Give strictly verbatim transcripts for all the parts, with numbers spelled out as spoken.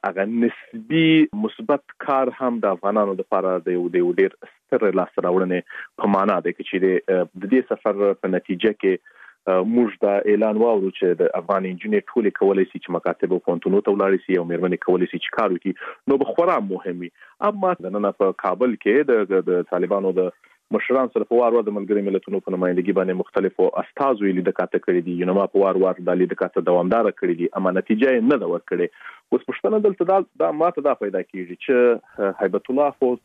هغه نسبی مثبت کار هم د افغانانو لپاره د یو ډیر ستر لاس راوړنې په معنا ده چې د دې سفر په نتیجه کې موږ دا اعلان واورو چې د افغان انجنیر ټول کولای شي چې مکاتب او پونتونو ته ولاړ شي او مېرمنې کولای شي چې کار وکړي نو بخورا مهمي. اما نن په کابل کې د طالبانو د مشران سره په وار وار د ملګری ملتونو په نمائندګي باندې مختلفو استازو لیدکاته کړې دي یو ما په وار وار د لیدکاته دوامدار کړې دي اما نتیجه نه دا ورکړي. اوس پښتنه دلته دا ماته دا پیدا کیږي چې هیبت الله خو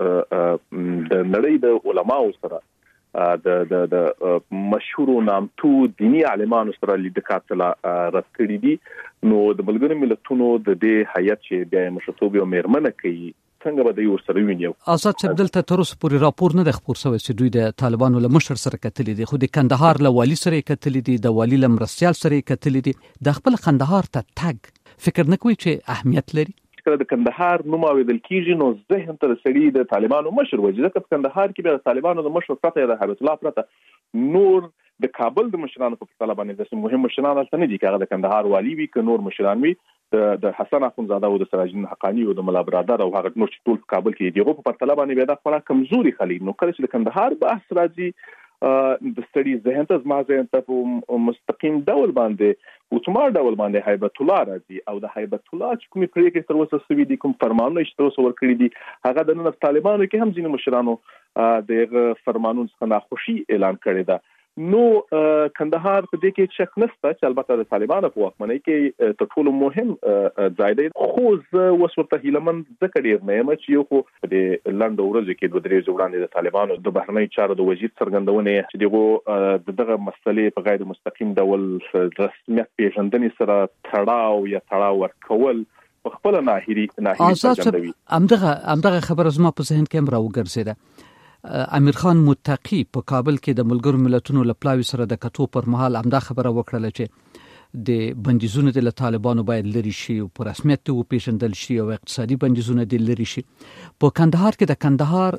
د نړۍ د علماو سره د د د مشهور نامتو دینی عالمانو سره لیدکاته رد کړی دي نو د ملګری ملتونو د دې هیئت چې د مشرتوب او مېرمنه کوي څنګه به د یو سره ویني. آزاد صاحب دلته تر اوسه پورې راپور نه د خبر شوی چې دوی د طالبانو له مشر سره کتلې دي خو د کندهار له والی سره کتلې دي د والی له مرستيال سره کتلې دي د خپل کندهار ته تګ فکر نه کوي چې اهمیت لري. کله د کندهار نوم اوریدل کیږي نو ذهن تر سړي د طالبانو مشر وځي ځکه په کندهار کې به د طالبانو د مشر پرته د هیبت الله پرته نور د کابل د مشرانو په پرتله باندې د مهم مشران هلته نه دي چې هغه د کندهار والی وي که نور مشران وي د حسن اخونزاده او د سراج الدین حقانی او د ملا برادر او هغه نور چې ټول په کابل کې دي هغه په پرتله باندې به دا خورا کمزوري خلی نو کله چې د کندهار بحث راځي د ستړي ذهن ته زما ذهن ته په مستقیم ډول باندې اوتومات ډول باندې هیبت الله راځي او د هیبت الله چې کومې پریکړې تر اوسه سوي دي کوم فرمانونه چې تر اوسه ورکړي دي هغه د نن طالبانو کې هم ځینې مشرانو د فرمانونو څخه ناخوشي اعلان کړی ده. نو کندهار په دې کې شک نشته چې البته د طالبانو په واکمنۍ کې تر ټولو مهم ځای دی خو زه اوس ورته هیلمن ځکه ډېر نه یم چې یو خو د لنډو ورځو کې دوه درې ورځې وړاندې د طالبانو د بهرنۍ چارو د وزیر څرګندونې چې دغه دغه مسلې په غیر مستقیم ډول رسمیت پیژندنې سره تړاو یا تړاو ورکول په خپل ناهیري ناهیري څرګندوي. همدغه همدغه خبره زما په ذهن کې هم راوګرځېده. امیر خان متقی په کابل کې د ملګرو ملتونو له پلاوي سره د کتو پر مهال همدا خبره وکړه چې د بندیزونو د طالبانو باید لري شي او په رسمیت ته وپیژندل شي او اقتصادي بندیزونه د لري شي. په کندهار کې د کندهار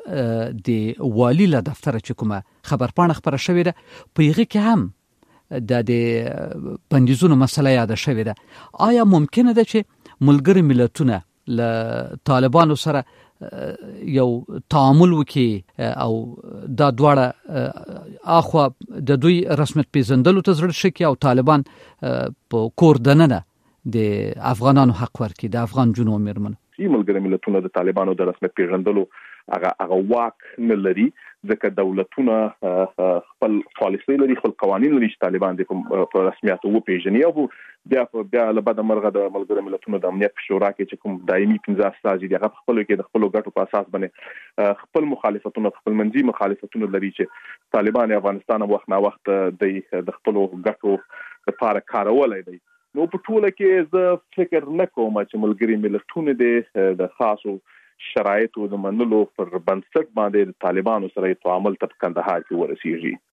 د والی له دفتر چې کومه خبرپاڼه خبره شوې ده په هغه کې هم د د بندیزونو مسله یاد شوې ده. آیا ممکنه ده چې ملګري ملتونه له طالبانو سره یو تعامل وکي او دا دواړه اخوا د دوی رسمیت پیژندلو ته زړه شي او طالبان په کور دننه د افغانانو حق ورکي د افغان جنو مېرمنو. ملګري ملتونه د طالبانو د رسمیت پیژندلو هغه هغه واک نه لري ځکه دولتونه خپل پالیسي لري خپل قوانين لري چې طالبان د په رسمیت وپیژني او بیا بیا له بعد مرغه د ملګرو ملتونو د امنیت په شورا کې چې کوم دایمي پنځه استازي دي هغه خپل کې د خپل ګټو په اساس باندې خپل مخالفتونه خپل منځي مخالفتونه لري چې طالبان افغانستان وخت نه وخت د خپل ګټو لپاره کارولای دي. نو په ټوله کې زه فکر نه کوم چې ملګري ملتونه د خاصو شرایطو د منلو پر بنسټ باندې طالبانو سره تعامل تر کندهار کې ورسیږي.